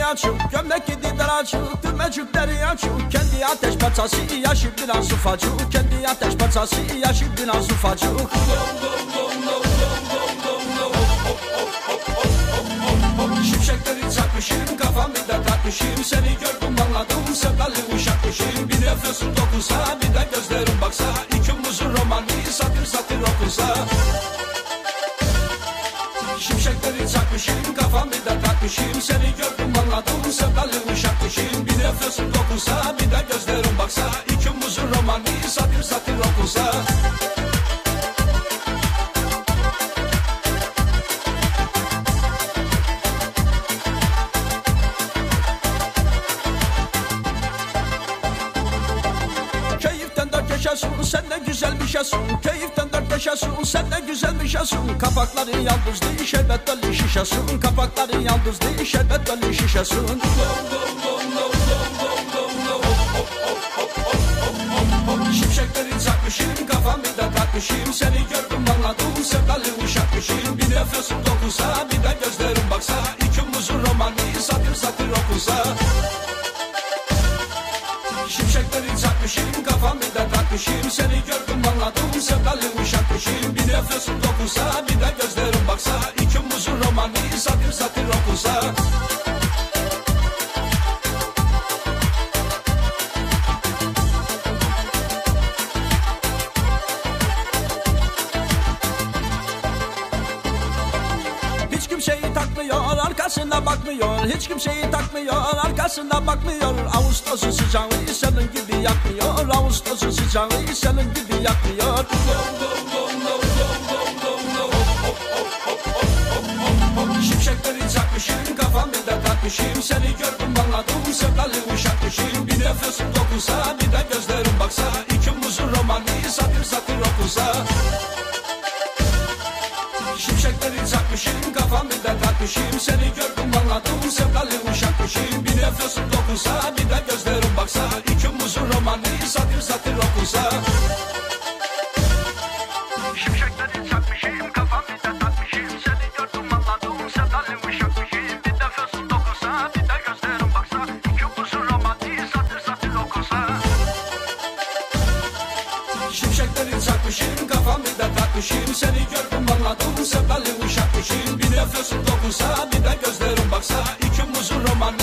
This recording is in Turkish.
açık, gömlek gidiler açık, düğmecikleri açık. Kendi ateş parçası yaşı biraz ufacık, kendi ateş parçası yaşı biraz ufacık. Şimşekleri çakmışım, kafamı da takmışım. Seni gördüm anladım, sevdalı uşakmışım. Bir nefesim dokunsa, bir de gözlerim baksa, İkimizin romanı satır satır okunsa. Şimşekleri çakmışım, kafamı da takmışım. Seni gördüm anladım, sevdalı uşakmışım. Bir nefesim dokunsa, bir de gözlerim baksa, İkimizin romanı satır satır okunsa. Sen ne güzel bir şeysin, keyiften dört yaşasın. Sen ne güzel bir şeysin, kapakları yaldızlı, şerbet dolu şişesin. Kapakları yaldızlı, şerbet dolu şişesin. Şimşekleri çakmışım, kafamı da takmışım. Seni gördüm anladım, sevdalı uşakmışım. Bir nefesim dokunsa, bir de gözlerim baksa, İkimizin romanı satır satır okunsa. Şimşekleri çakmışım, kafamı da takmışım. Seni gördüm anladım, sevdalı uşakmışım. Bir nefesim dokunsa, bir de gözlerim baksa, İkimizin romanı satır satır okunsa. Hiç kimseyi takmıyor, arkasına bakmıyor. Hiç kimseyi takmıyor, arkasına bakmıyor. Ağustos'un sıcağı senin gibi yakmıyor. Ağustos'un sıcağı senin gibi yakmıyor. Şimşekleri çakmışım, kafamı da takmışım. Seni gördüm anladım, sevdalı uşakmışım. Bir nefesim dokunsa, bir de gözlerim baksa, İkimizin romanı satır satır okunsa. Şimşekleri çakmışım, kafamı da takmışım. Seni gördüm anladım, sevdalı uşakmışım. Bir nefesim dokunsa, bir de gözlerim baksa, İkimizin romanı satır satır okunsa. Şimşekleri çakmışım, kafamı da takmışım. Seni gördüm anladım, sevdalı uşakmışım. Bir nefesim dokunsa, bir de gözlerim baksa, İkimizin romanı satır satır okunsa. Şimşekleri çakmışım, kafamı da takmışım. Seni gördüm anladım, sevdalı uşakmışım. Bir nefesim dokunsa, bir de gözlerim baksa, İkimizin romanı